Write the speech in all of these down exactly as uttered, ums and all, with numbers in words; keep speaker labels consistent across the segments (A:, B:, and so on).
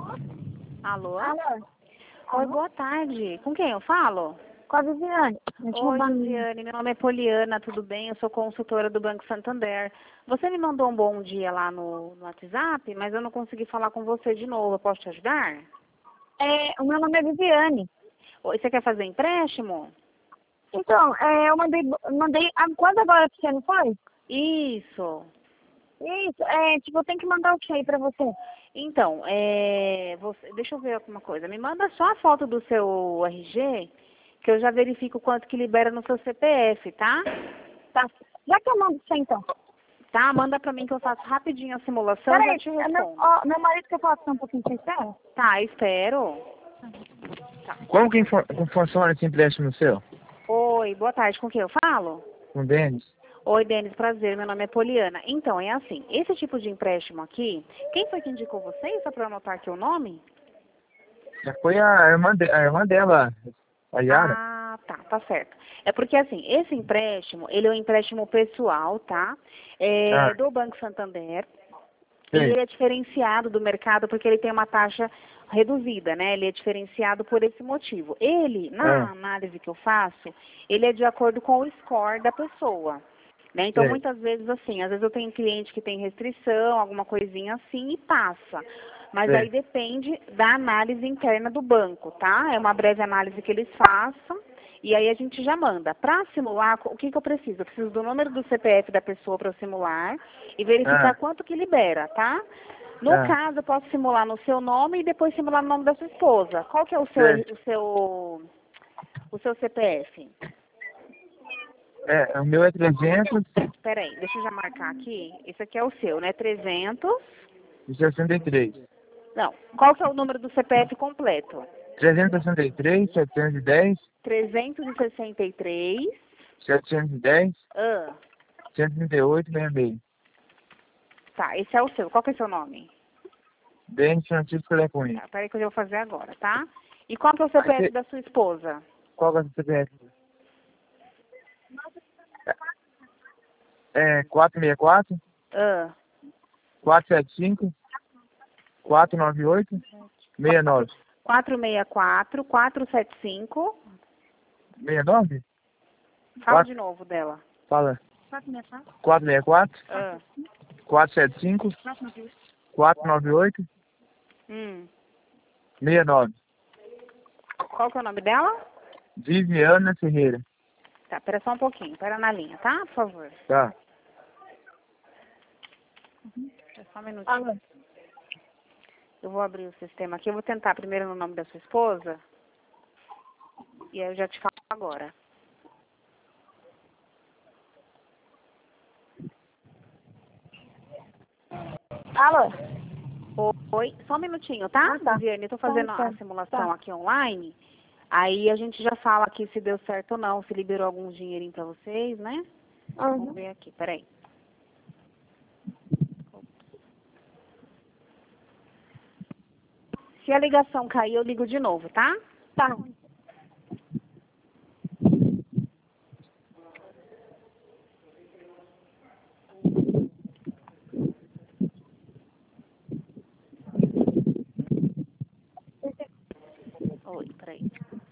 A: Alô?
B: Alô?
A: Oi, boa tarde. Com quem eu falo?
B: Com a Viviane.
A: Oi, Viviane. Meu nome é Poliana, tudo bem? Eu sou consultora do Banco Santander. Você me mandou um bom dia lá no, no WhatsApp, mas eu não consegui falar com você de novo. Eu posso te ajudar?
B: É, o meu nome é Viviane.
A: Oi, você quer fazer empréstimo?
B: Então, é, eu mandei, mandei ah, quase agora pra você, não foi?
A: Isso.
B: Isso, é, tipo, eu tenho que mandar o que aí pra você?
A: Então, é, você, deixa eu ver alguma coisa. Me manda só a foto do seu R G, que eu já verifico quanto que libera no seu C P F, tá?
B: Tá. Já que eu mando pra você, então.
A: Tá, manda pra mim que eu faço rapidinho a simulação e já
B: Peraí,
A: te
B: é meu,
A: respondo.
B: ó, meu marido quer falar com você um pouquinho, você espera?
A: Tá, espero.
C: Como que info- como funciona esse empréstimo seu?
A: Oi, boa tarde, com quem eu falo?
C: Com o Denis?
A: Oi, Denis, prazer, meu nome é Poliana. Então, é assim, esse tipo de empréstimo aqui, quem foi que indicou vocês, só pra eu anotar aqui o nome?
C: Já foi a irmã, de, a irmã dela, a Yara?
A: Ah, tá, tá certo. É porque, assim, esse empréstimo, ele é um empréstimo pessoal, tá? É,
C: Ah,
A: do Banco Santander. E
C: sei.
A: ele é diferenciado do mercado porque ele tem uma taxa reduzida, né? Ele é diferenciado por esse motivo. Ele, na
C: Ah,
A: análise que eu faço, ele é de acordo com o score da pessoa. Né? Então,
C: sei.
A: muitas vezes, assim, às vezes eu tenho cliente que tem restrição, alguma coisinha assim, e passa. Mas aí
C: Sei.
A: depende da análise interna do banco, tá? É uma breve análise que eles façam, e aí a gente já manda. Para simular, o que, que eu preciso? Eu preciso do número do C P F da pessoa para simular e verificar
C: Ah,
A: quanto que libera, tá? No
C: ah,
A: caso, eu posso simular no seu nome e depois simular no nome da sua esposa. Qual que é o seu,
C: sei.
A: o seu, o seu C P F?
C: É, o meu é trezentos
A: Peraí, deixa eu já marcar aqui. Esse aqui é o seu, né? trezentos.
C: e sessenta e três.
A: Não. Qual que é o número do C P F completo?
C: trezentos e sessenta e três, setecentos e dez,
A: trezentos e sessenta e três.
C: setecentos e dez,
A: Ah,
C: cento e trinta e oito, sessenta e seis.
A: tá, esse é o seu. Qual que é o seu nome?
C: Denis Francisco Lecunha.
A: Tá, peraí que eu vou fazer agora, tá? E qual que é o
C: Aí
A: C P F
C: você-
A: da sua esposa?
C: Qual que é o seu C P F? É quatro seis quatro,
A: Ah,
C: quatro sete cinco, quatro nove oito, seis nove.
A: quatro seis quatro, quatro sete cinco.
C: seis nove?
A: Fala
C: Quatro,
A: de novo dela.
C: fala.
B: quatro seis quatro,
C: quatro seis quatro,
A: Ah,
C: quatro sete cinco,
B: quatro nove oito.
C: quatro nove oito,
A: hum.
C: seis nove.
A: Qual que é o nome dela?
C: Viviana Ferreira.
A: Tá, pera só um pouquinho. Pera na linha, tá? Por favor.
C: Tá.
A: Pera só um minutinho.
B: Alô?
A: Eu vou abrir o sistema aqui. Eu vou tentar primeiro no nome da sua esposa. E aí eu já te falo agora.
B: Alô?
A: Oi, só um minutinho, tá?
B: Ah, tá.
A: Viviane, eu tô
B: Tá,
A: fazendo
B: tá.
A: a simulação
B: Tá.
A: aqui online. Aí a gente já fala aqui se deu certo ou não, se liberou algum dinheirinho pra vocês, né? Vamos
B: Uhum.
A: ver aqui, peraí. Se a ligação cair, eu ligo de novo, tá?
B: Tá.
A: Oi, peraí.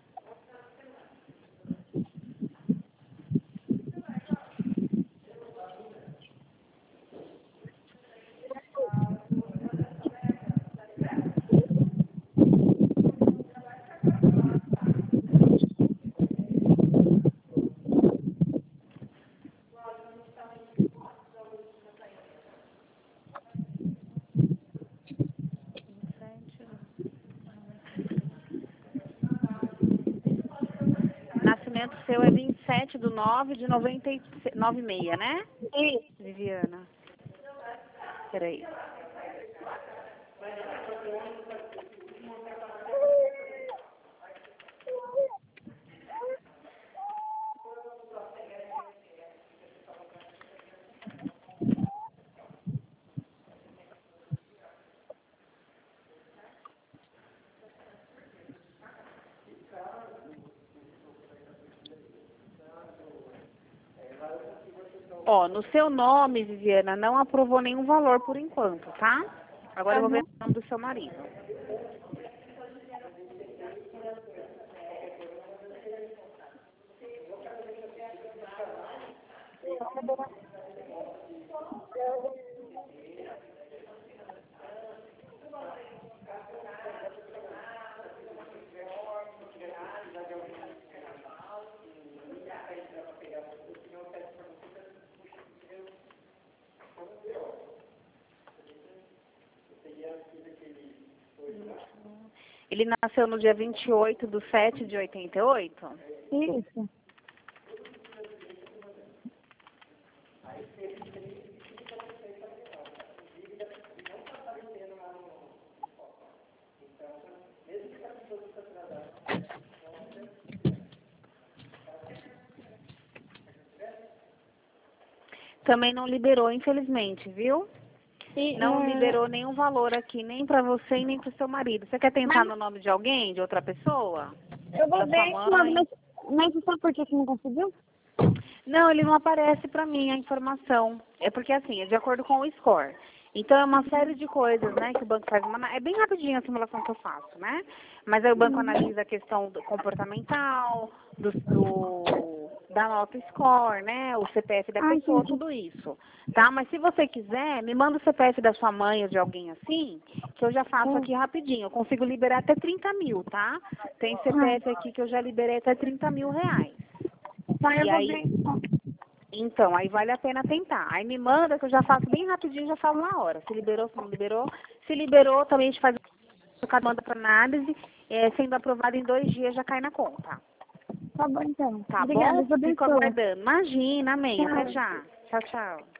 A: Nascimento seu é vinte e sete do nove de noventa e nove e seis, né?
B: Isso.
A: Viviana. Peraí. Ó, no seu nome, Viviana, não aprovou nenhum valor por enquanto, tá? Agora eu vou ver
B: Uhum.
A: o nome do seu marido. Ele nasceu no dia vinte e oito de sete de oitenta e oito?
B: Isso.
A: Também não liberou, infelizmente, viu?
B: E,
A: Não
B: é,
A: liberou nenhum valor aqui, nem pra você e nem pro seu marido. Você quer tentar
B: Mas-
A: no nome de alguém, de outra pessoa?
B: eu vou
A: Da
B: ver
A: sua
B: esse nome,
A: mãe?
B: mas, mas você sabe por que você não conseguiu?
A: Não, ele não aparece pra mim a informação. É porque assim, é de acordo com o score. Então é uma série de coisas, né, que o banco faz. Uma, é bem rapidinho a simulação que eu faço, né? Mas aí o banco analisa a questão do comportamental, do, do- da nota score, né? O C P F da
B: Ah,
A: pessoa,
B: entendi.
A: tudo isso. Tá? Mas se você quiser, me manda o C P F da sua mãe ou de alguém assim, que eu já faço
B: Hum.
A: aqui rapidinho. Eu consigo liberar até trinta mil, tá? Tem C P F aqui que eu já liberei até trinta mil reais.
B: Então eu
A: E
B: vou
A: aí,
B: ver então.
A: então, aí vale a pena tentar. Aí me manda que eu já faço bem rapidinho, já falo na hora. Se liberou, se não liberou. Se liberou, também a gente faz o manda para análise. É, sendo aprovado em dois dias, já cai na conta.
B: Tá bom então.
A: Tá
B: Obrigada,
A: bom?
B: Deus
A: Fico
B: abençoe.
A: aguardando. Imagina, amém. Até
B: Tchau.
A: já. Tchau, tchau.